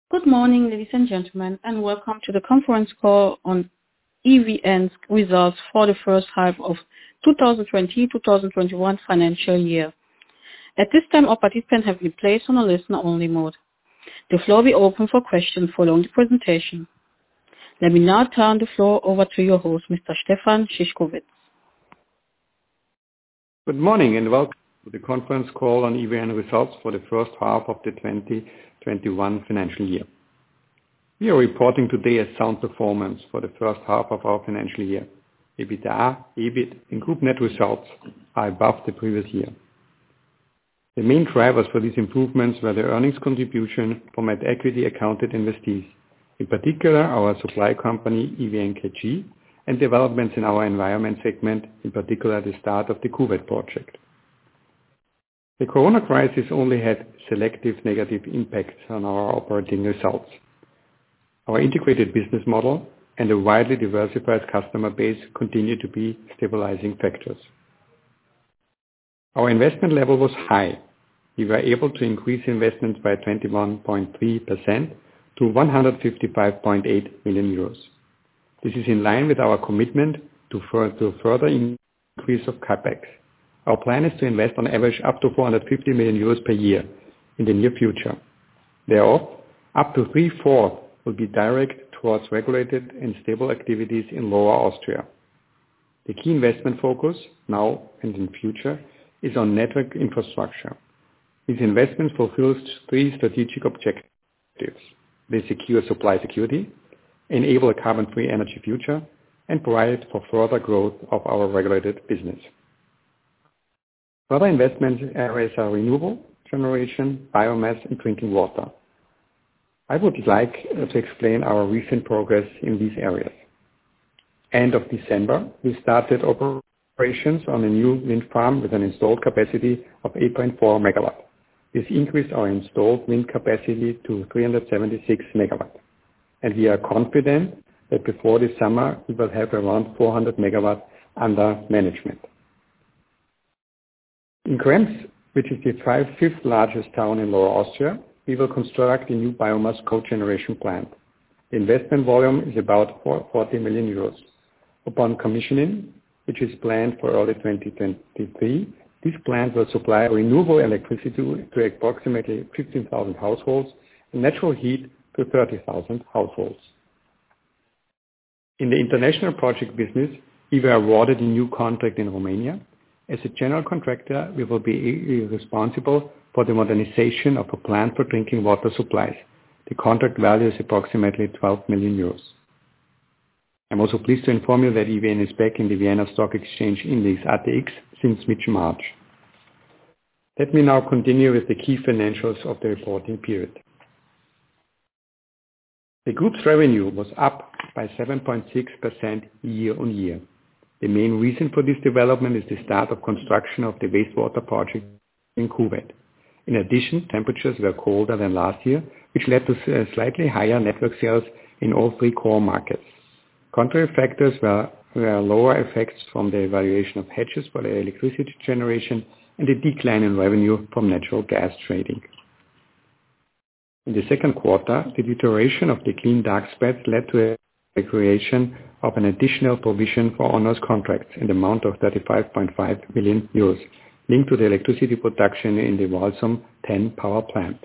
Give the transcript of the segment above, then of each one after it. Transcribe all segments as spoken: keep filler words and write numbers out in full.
Good morning, ladies and gentlemen, and welcome to the conference call on E V N's results for the first half of twenty twenty to twenty twenty-one financial year. At this time, all participants have been placed on a listen-only mode. The floor will be open for questions following the presentation. Let me now turn the floor over to your host, Mister Stefan Szyszkowitz. Good morning and welcome to the conference call on E V N results for the first half of the twenty twenty-one financial year. We are reporting today a sound performance for the first half of our financial year. EBITDA, EBIT, and group net results are above the previous year. The main drivers for these improvements were the earnings contribution from at equity accounted investees, in particular our supply company E V N K G, and developments in our environment segment, in particular the start of the Kuwait project. The corona crisis only had selective negative impacts on our operating results. Our integrated business model and a widely diversified customer base continue to be stabilizing factors. Our investment level was high. We were able to increase investments by twenty-one point three percent to one hundred fifty-five point eight million euros. This is in line with our commitment to further increase of capex. Our plan is to invest on average up to four hundred fifty million euros per year in the near future. Thereof, up to three-fourths will be direct towards regulated and stable activities in Lower Austria. The key investment focus, now and in future, is on network infrastructure. These investments fulfill three strategic objectives. They secure supply security, enable a carbon-free energy future, and provide for further growth of our regulated business. Further investment areas are renewable generation, biomass, and drinking water. I would like to explain our recent progress in these areas. End of December, we started operations on a new wind farm with an installed capacity of eight point four megawatts. This increased our installed wind capacity to three hundred seventy-six megawatts. And we are confident that before the summer, we will have around four hundred megawatts under management. In Krems, which is the fifth largest town in Lower Austria, we will construct a new biomass cogeneration plant. The investment volume is about forty million euros. Upon commissioning, which is planned for early twenty twenty-three, this plant will supply renewable electricity to approximately fifteen thousand households and natural heat to thirty thousand households. In the international project business, we were awarded a new contract in Romania. As a general contractor, we will be responsible for the modernization of a plant for drinking water supplies. The contract value is approximately twelve million euros. I'm also pleased to inform you that E V N is back in the Vienna Stock Exchange Index A T X since mid-March. Let me now continue with the key financials of the reporting period. The group's revenue was up by seven point six percent year on year. The main reason for this development is the start of construction of the wastewater project in Kuwait. In addition, temperatures were colder than last year, which led to slightly higher network sales in all three core markets. Contrary factors were, were lower effects from the evaluation of hedges for the electricity generation and a decline in revenue from natural gas trading. In the second quarter, the deterioration of the clean dark spreads led to a the creation of an additional provision for onerous contracts in the amount of thirty-five point five million euros, linked to the electricity production in the Walsum ten power plant.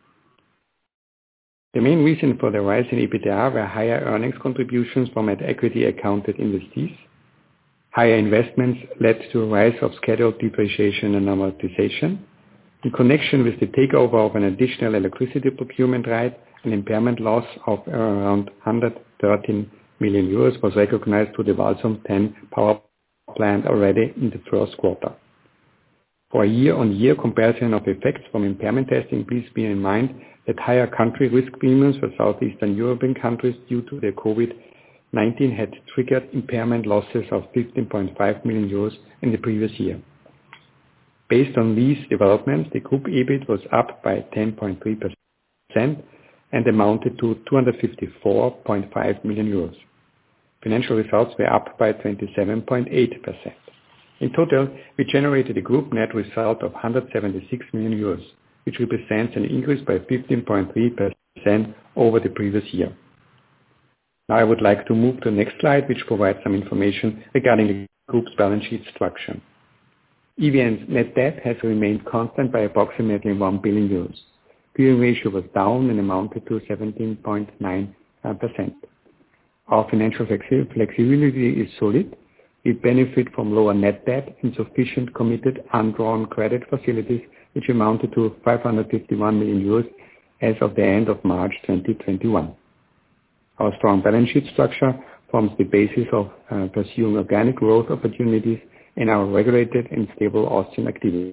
The main reason for the rise in EBITDA were higher earnings contributions from at equity accounted investees. Higher investments led to a rise of scheduled depreciation and amortization. In connection with the takeover of an additional electricity procurement right, an impairment loss of around one hundred thirteen million euros was recognized to the Walsum ten power plant already in the first quarter. For a year-on-year comparison of effects from impairment testing, please bear in mind that higher country risk premiums for Southeastern European countries due to the COVID nineteen had triggered impairment losses of fifteen point five million euros in the previous year. Based on these developments, the group EBIT was up by ten point three percent and amounted to two hundred fifty-four point five million euros. Financial results were up by twenty-seven point eight percent. In total, we generated a group net result of one hundred seventy-six million euros, which represents an increase by fifteen point three percent percent over the previous year. Now I would like to move to the next slide, which provides some information regarding the group's balance sheet structure. E V N's net debt has remained constant by approximately one billion euros. Gearing ratio was down and amounted to seventeen point nine percent. Our financial flexibility is solid. We benefit from lower net debt and sufficient committed undrawn credit facilities, which amounted to five hundred fifty-one million euros as of the end of March twenty twenty-one. Our strong balance sheet structure forms the basis of uh, pursuing organic growth opportunities in our regulated and stable Austrian activities.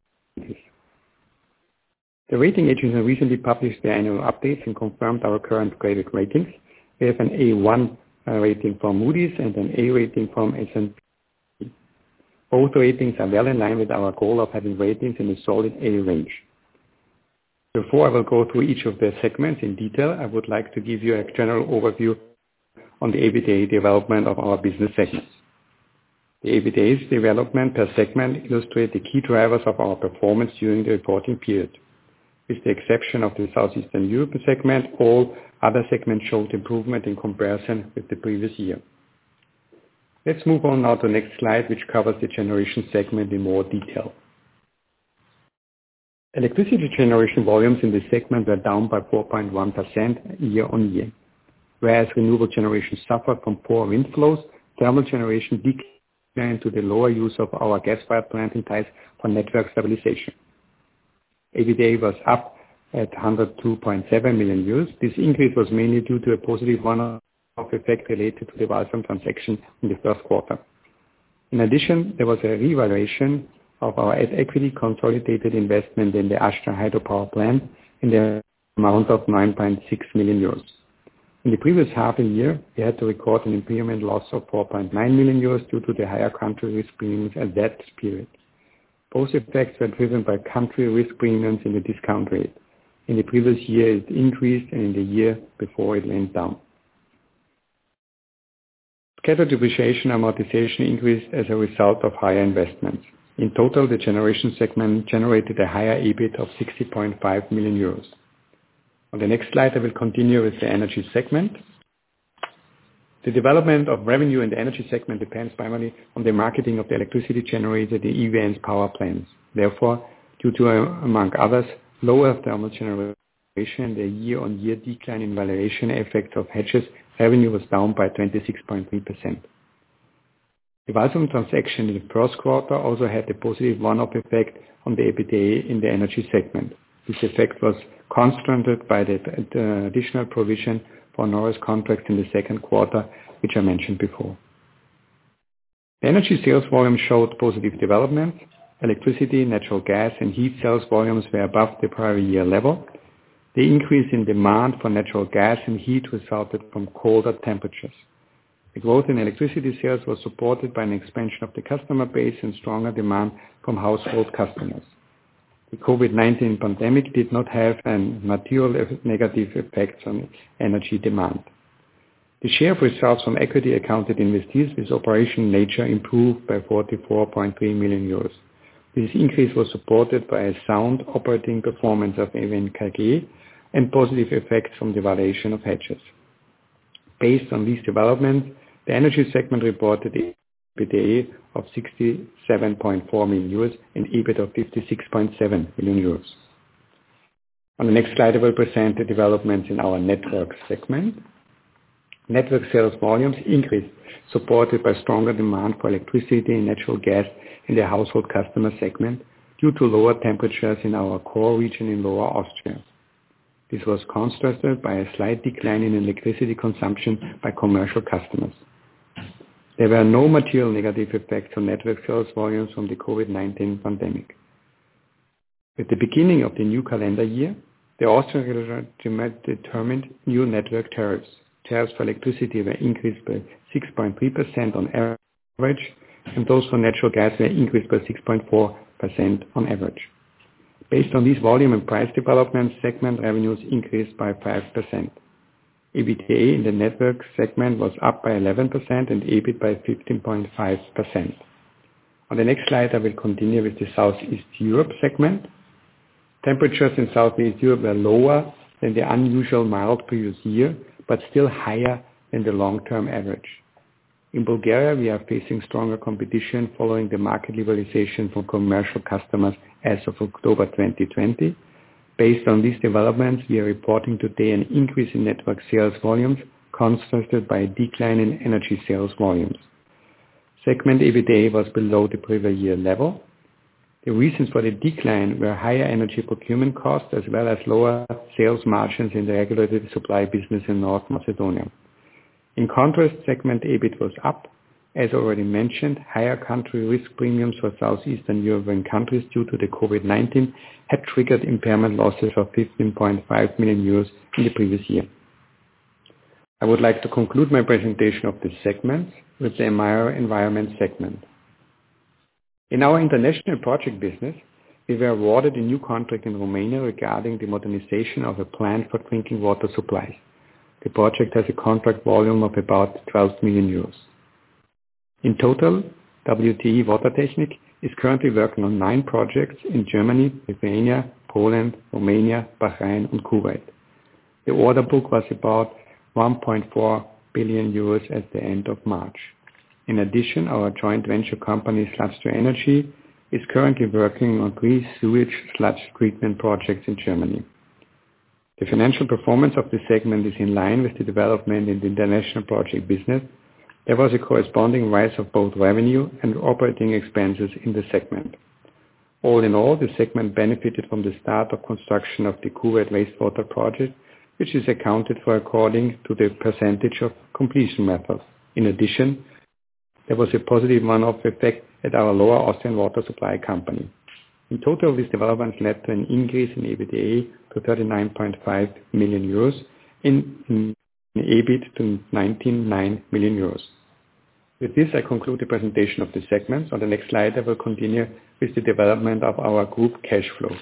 The rating agencies recently published their annual updates and confirmed our current credit ratings. We have an A one uh, rating from Moody's and an A rating from S and P. Both ratings are well in line with our goal of having ratings in a solid A range. Before I will go through each of the segments in detail, I would like to give you a general overview on the EBITDA development of our business segments. The EBITDA's development per segment illustrates the key drivers of our performance during the reporting period. With the exception of the Southeastern Europe segment, all other segments showed improvement in comparison with the previous year. Let's move on now to the next slide, which covers the generation segment in more detail. Electricity generation volumes in this segment were down by four point one percent year-on-year. Whereas renewable generation suffered from poor wind flows, thermal generation declined to the lower use of our gas-fired plant in Theiss for network stabilization. EBITDA was up at one hundred two point seven million euros. This increase was mainly due to a positive one-off effect related to the Walsum transaction in the first quarter. In addition, there was a revaluation of our equity consolidated investment in the Ashta hydropower plant in the amount of nine point six million euros. In the previous half a year, we had to record an impairment loss of four point nine million euros due to the higher country risk premiums at that period. Both effects were driven by country risk premiums in the discount rate. In the previous year, it increased, and in the year before, it went down. Scheduled depreciation amortization increased as a result of higher investments. In total, the generation segment generated a higher EBIT of sixty point five million euros. On the next slide, I will continue with the energy segment. The development of revenue in the energy segment depends primarily on the marketing of the electricity generated in E V N's power plants. Therefore, due to, uh, among others, lower thermal generation and a year-on-year decline in valuation effects of hedges, revenue was down by twenty-six point three percent. The Walsum transaction in the first quarter also had a positive one-off effect on the EBITDA in the energy segment. This effect was constrained by the, the additional provision for Norris contracts in the second quarter, which I mentioned before. The energy sales volume showed positive development. Electricity, natural gas, and heat sales volumes were above the prior year level. The increase in demand for natural gas and heat resulted from colder temperatures. The growth in electricity sales was supported by an expansion of the customer base and stronger demand from household customers. The COVID nineteen pandemic did not have a material negative effect on energy demand. The share of results from equity accounted investees with operational nature improved by forty-four point three million euros. This increase was supported by a sound operating performance of E V N K G and positive effects from the valuation of hedges. Based on these developments, the energy segment reported EBITDA of sixty-seven point four million euros and EBIT of fifty-six point seven million euros. On the next slide, I will present the developments in our network segment. Network sales volumes increased, supported by stronger demand for electricity and natural gas in the household customer segment due to lower temperatures in our core region in Lower Austria. This was contrasted by a slight decline in electricity consumption by commercial customers. There were no material negative effects on network sales volumes from the COVID nineteen pandemic. With the beginning of the new calendar year, the Austrian regulator determined new network tariffs. Tariffs for electricity were increased by six point three percent on average, and those for natural gas were increased by six point four percent on average. Based on these volume and price developments, segment revenues increased by five percent. EBITDA in the network segment was up by eleven percent and EBIT by fifteen point five percent. On the next slide, I will continue with the Southeast Europe segment. Temperatures in Southeast Europe were lower than the unusual mild previous year, but still higher than the long-term average. In Bulgaria, we are facing stronger competition following the market liberalization from commercial customers as of October twenty twenty. Based on these developments, we are reporting today an increase in network sales volumes, contrasted by a decline in energy sales volumes. Segment EBITDA was below the previous year level. The reasons for the decline were higher energy procurement costs as well as lower sales margins in the regulated supply business in North Macedonia. In contrast, segment E B I T was up. As already mentioned, higher country risk premiums for southeastern European countries due to the COVID nineteen had triggered impairment losses of fifteen point five million euros in the previous year. I would like to conclude my presentation of this segment with the environment segment. In our international project business, we were awarded a new contract in Romania regarding the modernization of a plant for drinking water supplies. The project has a contract volume of about twelve million euros. In total, W T E Watertechnik is currently working on nine projects in Germany, Lithuania, Poland, Romania, Bahrain and Kuwait. The order book was about one point four billion euros at the end of March. In addition, our joint venture company Sludge2Energy is currently working on three sewage sludge treatment projects in Germany. The financial performance of the segment is in line with the development in the international project business. There was a corresponding rise of both revenue and operating expenses in the segment. All in all, the segment benefited from the start of construction of the Kuwait wastewater project, which is accounted for according to the percentage of completion method. In addition, there was a positive one-off effect at our Lower Austrian water supply company. In total, these developments led to an increase in EBITDA to thirty-nine point five million euros, in, in E B I T to nineteen point nine million euros. With this, I conclude the presentation of the segments. On the next slide, I will continue with the development of our group cash flows.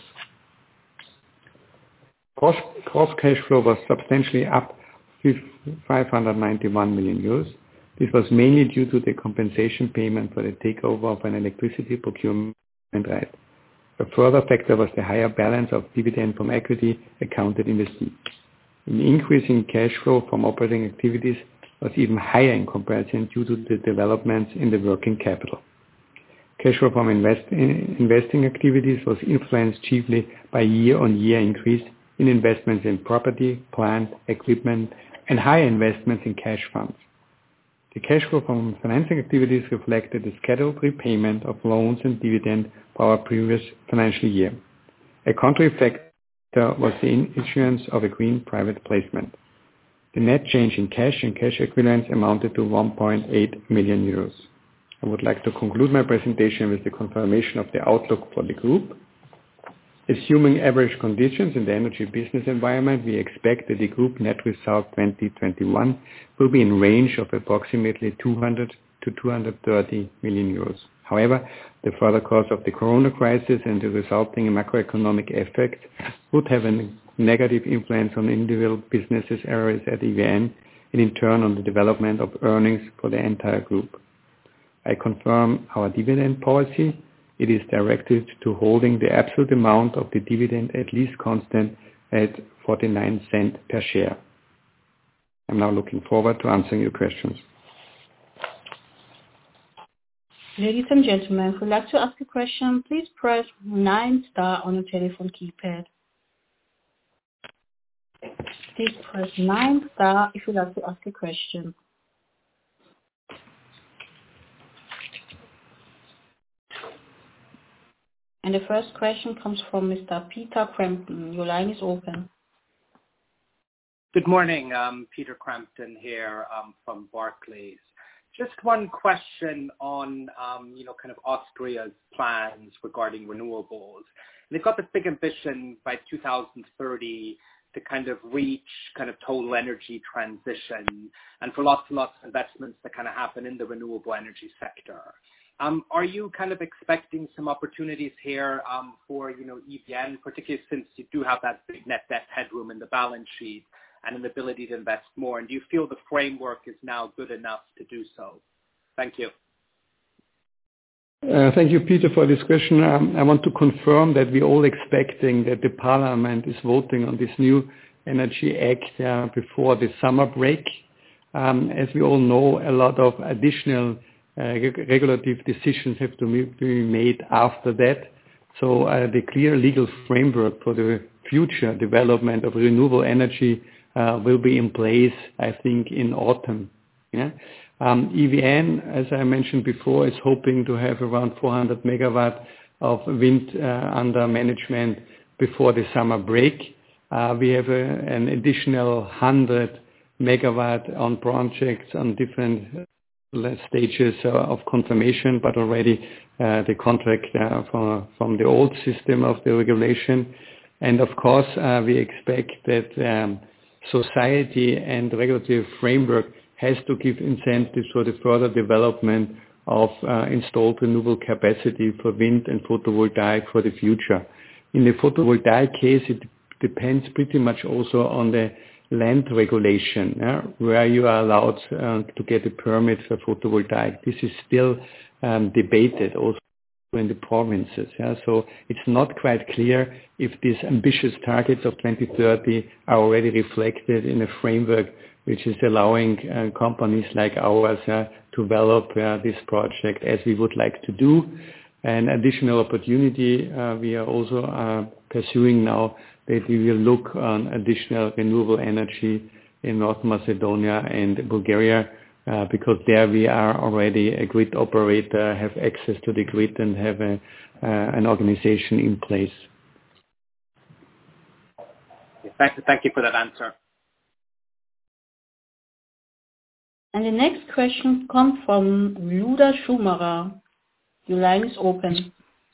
Gross, gross cash flow was substantially up with five hundred ninety-one million euros. This was mainly due to the compensation payment for the takeover of an electricity procurement right. A further factor was the higher balance of dividend from equity accounted investees. An increase in cash flow from operating activities was even higher in comparison due to the developments in the working capital. Cash flow from invest, investing activities was influenced chiefly by year-on-year increase in investments in property, plant, equipment, and higher investments in cash funds. The cash flow from financing activities reflected the scheduled repayment of loans and dividend for our previous financial year. A contrary factor was the issuance of a green private placement. The net change in cash and cash equivalents amounted to one point eight million euros. I would like to conclude my presentation with the confirmation of the outlook for the group. Assuming average conditions in the energy business environment, we expect that the group net result twenty twenty-one will be in range of approximately two hundred to two hundred thirty million euros. However, the further course of the corona crisis and the resulting macroeconomic effect would have a negative influence on individual businesses areas at E V N and in turn on the development of earnings for the entire group. I confirm our dividend policy. It is directed to holding the absolute amount of the dividend at least constant at forty-nine cents per share. I'm now looking forward to answering your questions. Ladies and gentlemen, if you'd like to ask a question, please press nine star on your telephone keypad. Please press nine star if you'd like to ask a question. And the first question comes from Mister Peter Crampton. Your line is open. Good morning, um, Peter Crampton here um, from Barclays. Just one question on, um, you know, kind of Austria's plans regarding renewables. They've got this big ambition by two thousand thirty to kind of reach kind of total energy transition and for lots and lots of investments that kind of happen in the renewable energy sector. Um, are you kind of expecting some opportunities here um, for, you know, E V N, particularly since you do have that big net debt headroom in the balance sheet and an ability to invest more? And do you feel the framework is now good enough to do so? Thank you. Uh, thank you, Peter, for this question. Um, I want to confirm that we're all expecting that the Parliament is voting on this new Energy Act uh, before the summer break. Um, as we all know, a lot of additional uh, reg- regulative decisions have to be made after that. So uh, the clear legal framework for the future development of renewable energy uh, will be in place, I think, in autumn. Yeah? Um, E V N, as I mentioned before, is hoping to have around four hundred megawatt of wind uh, under management before the summer break. Uh, we have a, an additional one hundred megawatt on projects on different stages uh, of confirmation, but already uh, the contract uh, for, from the old system of the regulation. And of course, uh, we expect that um, society and regulatory framework has to give incentives for the further development of uh, installed renewable capacity for wind and photovoltaic for the future. In the photovoltaic case, it depends pretty much also on the land regulation, yeah, where you are allowed uh, to get a permit for photovoltaic. This is still um, debated also in the provinces. Yeah. So it's not quite clear if these ambitious targets of twenty thirty are already reflected in a framework which is allowing uh, companies like ours uh, to develop uh, this project as we would like to do. An additional opportunity uh, we are also uh, pursuing now, that we will look on additional renewable energy in North Macedonia and Bulgaria, uh, because there we are already a grid operator, have access to the grid and have a, uh, an organization in place. Thank you, thank you for that answer. And the next question comes from Luda Schumacher. Your line is open.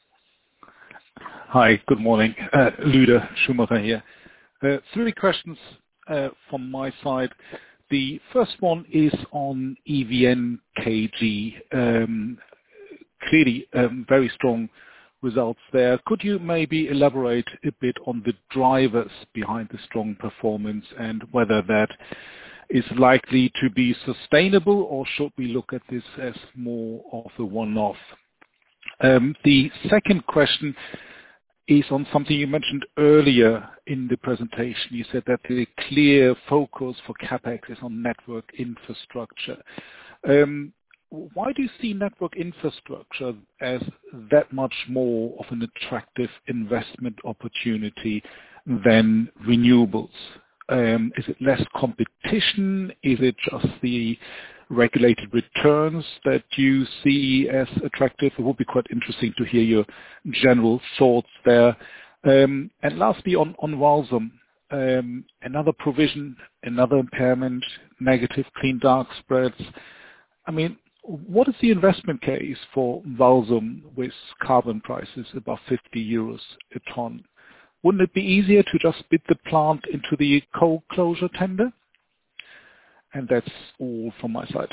Hi, good morning. Uh, Luda Schumacher here. Uh, three questions uh, from my side. The first one is on E V N K G. Um, clearly, um, very strong results there. Could you maybe elaborate a bit on the drivers behind the strong performance and whether that is likely to be sustainable, or should we look at this as more of a one-off? Um, the second question is on something you mentioned earlier in the presentation. You said that the clear focus for CapEx is on network infrastructure. Um, why do you see network infrastructure as that much more of an attractive investment opportunity than renewables? Um, is it less competition? Is it just the regulated returns that you see as attractive? It would be quite interesting to hear your general thoughts there. Um, and lastly, on, on Walsum, um, another provision, another impairment, negative clean dark spreads. I mean, what is the investment case for Walsum with carbon prices above fifty euros a ton? Wouldn't it be easier to just bid the plant into the coal closure tender? And that's all from my side.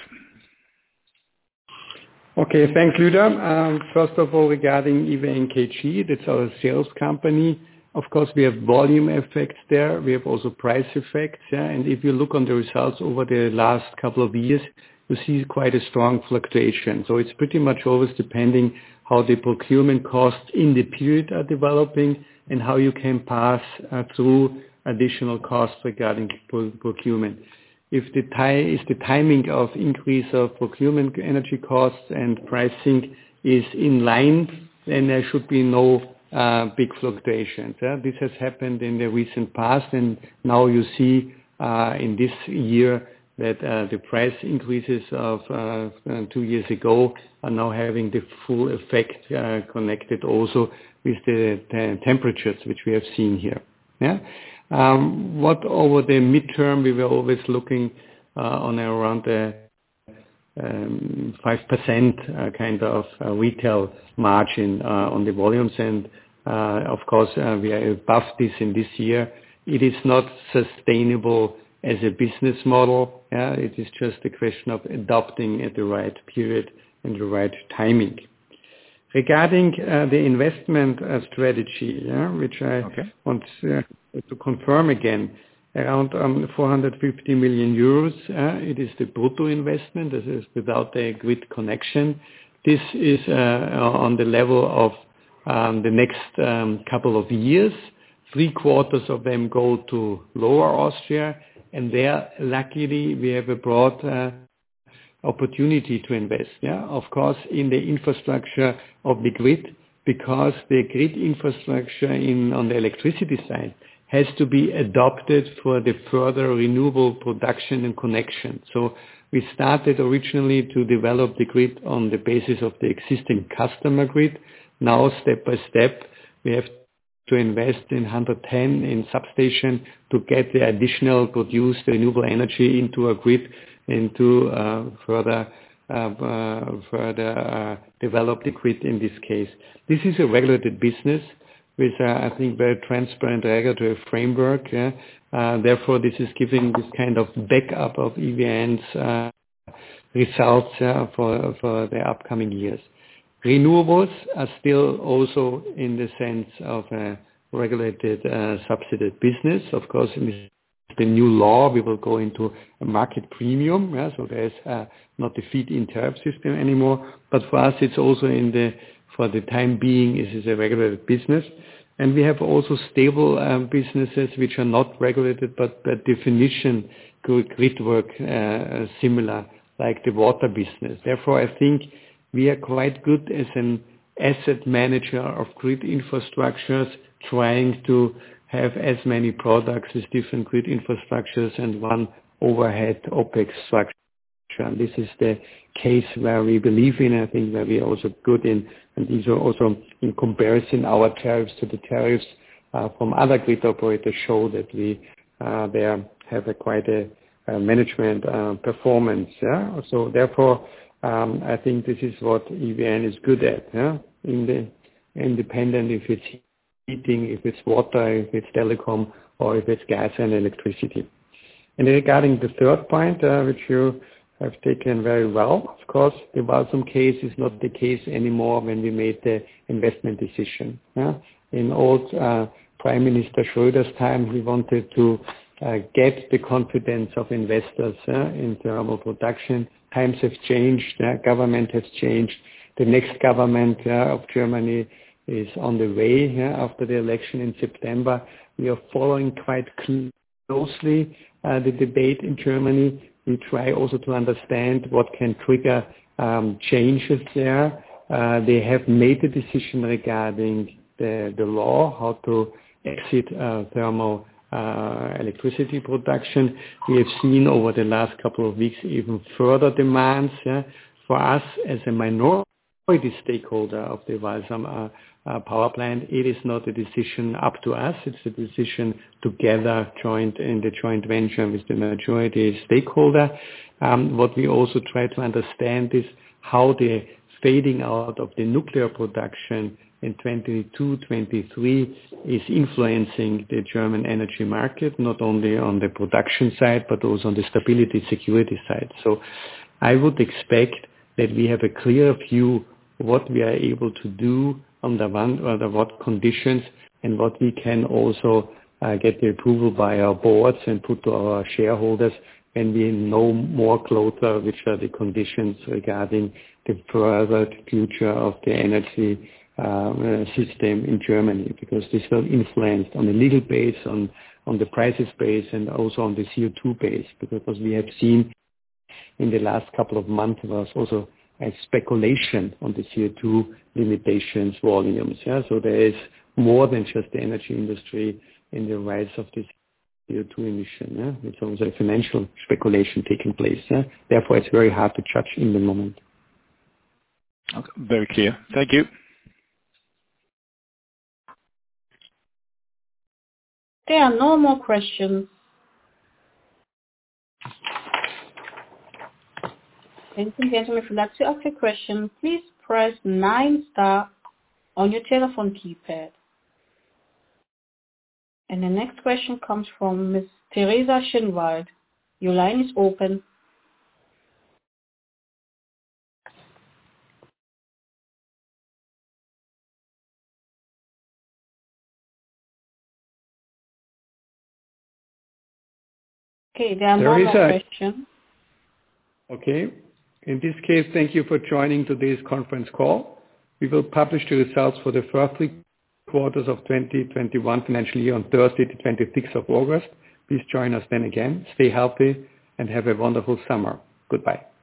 Okay, thanks, Luda. Um, first of all, regarding E V N K G, that's our sales company. Of course, we have volume effects there. We have also price effects. Yeah? And if you look on the results over the last couple of years, you see quite a strong fluctuation. So it's pretty much always depending how the procurement costs in the period are developing and how you can pass uh, through additional costs regarding procurement. If the ti- is the timing of increase of procurement energy costs and pricing is in line, then there should be no uh, big fluctuations. Yeah? This has happened in the recent past, and now you see uh, in this year that uh, the price increases of uh, two years ago are now having the full effect uh, connected also with the te- temperatures which we have seen here. Yeah. Um, what over the midterm we were always looking uh, on around the um, five percent uh, kind of uh, retail margin uh, on the volumes, and uh, of course uh, we are above this in this year. It is not sustainable as a business model. Yeah, it is just a question of adopting at the right period and the right timing. Regarding uh, the investment uh, strategy, yeah, which I okay. want uh, to confirm again, around um, four hundred fifty million euros. Uh, it is the brutto investment. This is without a grid connection. This is uh, on the level of um, the next um, couple of years. three quarters of them go to Lower Austria, and there, luckily, we have a broad uh, opportunity to invest, yeah, of course, in the infrastructure of the grid, because the grid infrastructure in on the electricity side has to be adopted for the further renewable production and connection. So we started originally to develop the grid on the basis of the existing customer grid. Now, step by step, we have to invest in one hundred ten in substation to get the additional produced renewable energy into a grid and to uh, further uh, uh, further uh, develop the grid in this case. This is a regulated business with, uh, I think, very transparent regulatory framework. Yeah? Uh, therefore, this is giving this kind of backup of E V N's uh, results uh, for for the upcoming years. Renewables are still also in the sense of a regulated uh, subsidized business. Of course, in the new law, we will go into a market premium, yeah? So there's uh, not the feed-in tariff system anymore. But for us, it's also in the, for the time being, it is a regulated business. And we have also stable um, businesses which are not regulated, but by definition, grid work uh, similar, like the water business. Therefore, I think we are quite good as an asset manager of grid infrastructures, trying to have as many products as different grid infrastructures and one overhead OPEX structure. And this is the case where we believe in, I think, where we are also good in, and these are also in comparison, our tariffs to the tariffs uh, from other grid operators show that we uh, there have a quite a, a management uh, performance. Yeah? So therefore, um, I think this is what E V N is good at, yeah? In the independent, if it's heating, if it's water, if it's telecom, or if it's gas and electricity. And regarding the third point, uh, which you have taken very well, of course, the Walsum case is not the case anymore when we made the investment decision. Yeah? In old uh, Prime Minister Schröder's time, we wanted to uh, get the confidence of investors uh, in thermal production. Times have changed, uh, government has changed. The next government uh, of Germany is on the way uh, after the election in September. We are following quite closely uh, the debate in Germany. We try also to understand what can trigger um, changes there. Uh, they have made a decision regarding the, the law, how to exit uh, thermal uh, electricity production. We have seen over the last couple of weeks even further demands. Yeah? For us as a minority stakeholder of the Walsum uh, uh, power plant, it is not a decision up to us. It's a decision together, joint in the joint venture with the majority stakeholder. Um, what we also try to understand is how the fading out of the nuclear production in twenty-two, twenty-three is influencing the German energy market, not only on the production side, but also on the stability, security side. So I would expect that we have a clear view what we are able to do under one under what conditions, and what we can also uh, get the approval by our boards and put to our shareholders when we know more closer which are the conditions regarding the further future of the energy uh, system in Germany, because this will influence on the legal base, on, on the prices base, and also on the C O two base, because as we have seen in the last couple of months was also a speculation on the C O two limitations volumes. Yeah? So there is more than just the energy industry in the rise of this C O two emission. Yeah? It's also a financial speculation taking place. Yeah? Therefore, it's very hard to judge in the moment. Okay, very clear. Thank you. There are no more questions. Ladies and gentlemen, if you'd like to ask a question, please press nine star on your telephone keypad. And the next question comes from Miz Teresa Schinwald. Your line is open. Okay, there are no more questions. Okay. In this case, thank you for joining today's conference call. We will publish the results for the first three quarters of twenty twenty-one financial year on Thursday, the twenty-sixth of August. Please join us then again. Stay healthy and have a wonderful summer. Goodbye.